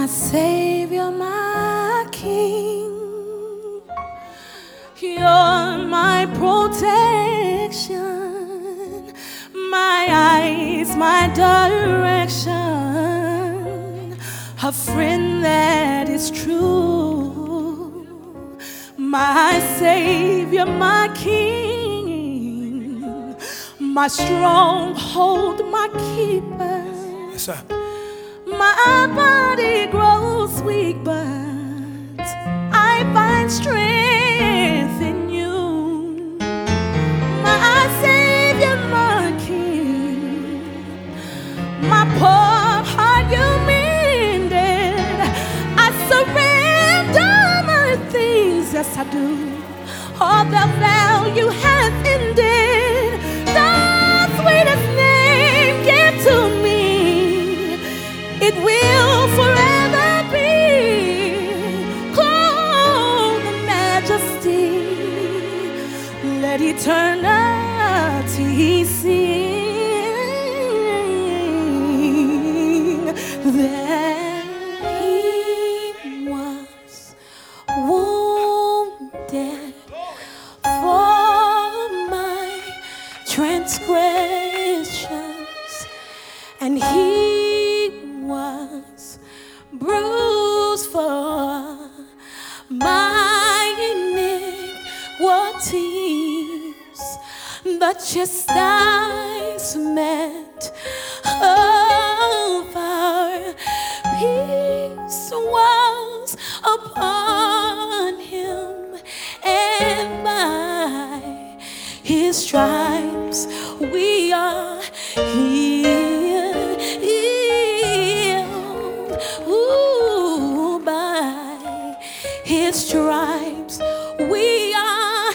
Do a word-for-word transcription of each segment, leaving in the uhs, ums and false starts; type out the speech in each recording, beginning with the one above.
my Savior, my King. You're my protection, my eyes, my direction, a friend that is true, my Savior, my King, my stronghold, my keeper. Yes, sir. My body grows weak, but I find strength in you. My Savior, my King, my poor heart you mended. I surrender my things, yes I do. All the value has ended. The sweetest name give to me. It will forever be called the majesty. Let eternity sing that he was wounded for my transgressions, and he was bruised for my iniquities. The chastisement of our peace was upon him, and by his stripes we are healed. Ooh, by his stripes we are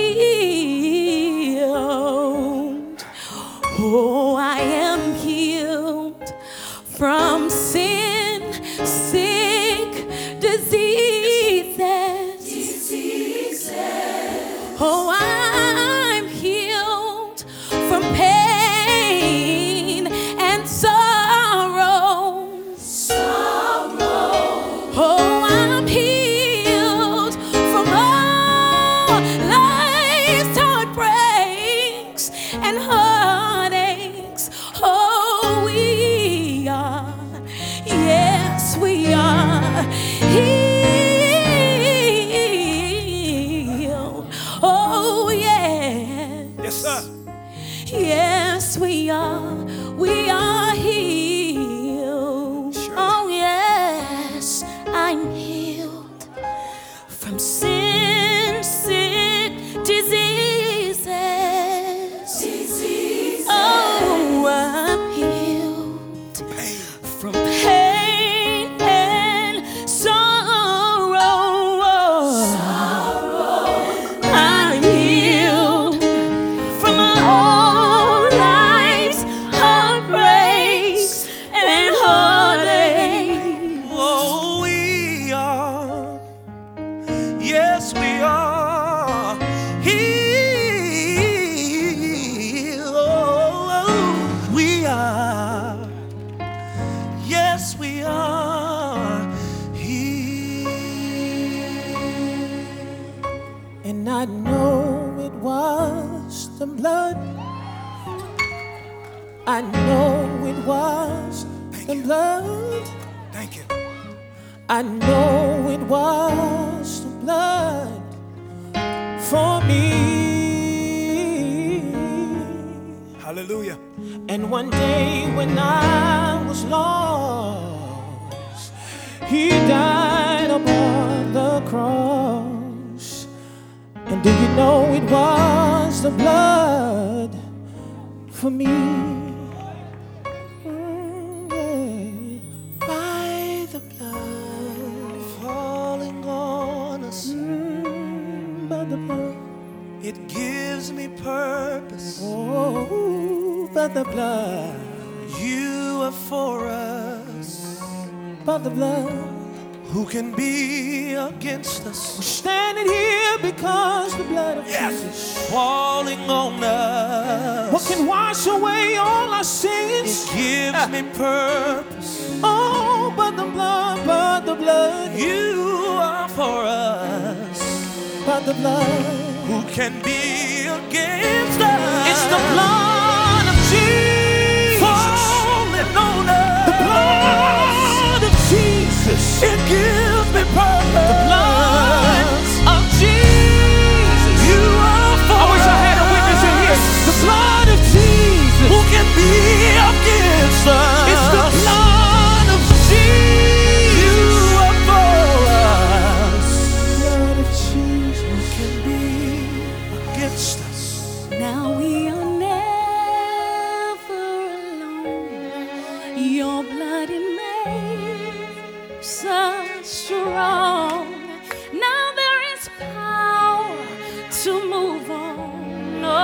healed. Oh, I am healed from sin, sick, diseases. diseases. Oh, I'm healed from pain and sorrow. sorrow. Oh, I'm healed from all life's heartbreaks and heartaches. Oh, we are, yes, we are healed. Oh, yes. Yes, sir. Yes, we are. We are healed. Sure. Oh, yes, I'm healed from sin, sick, diseases. diseases. Oh, I'm healed Pain. from pain and sorrow. sorrow. I'm healed from all life's heartbreaks and heartaches. Oh, we are. Yes, we are healed. Oh, we are. Yes, we are healed. And I know it was the blood. I know it was Thank the you. blood. Thank you. I know it was the blood for me. Hallelujah. And one day when I was lost, he died upon the cross. And do you know it was the blood for me? Mm, yeah. By the blood Falling on us, mm, by the blood, it gives me purpose. oh, by the blood, You are for us. by the blood. Who can be against us? We're standing here because the blood of Jesus. Falling on us. What can wash away all our sins? It gives me purpose. Oh, but the blood, but the blood, You are for us. by the blood. Who can be against us? It's the blood of Jesus. Falling on us. The blood of Jesus. It gives me purpose. The blood of Jesus. You are for I wish I had a witness in here. The blood of Jesus. Who can be against us? It's the blood of Jesus. You are for us. Blood of Jesus. Who can be against us? Now we are never alone. Your blood it makes us strong. Now there is power to move on. Oh,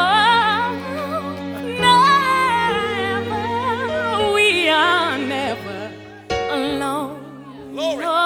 never, we are never alone. Glory. No.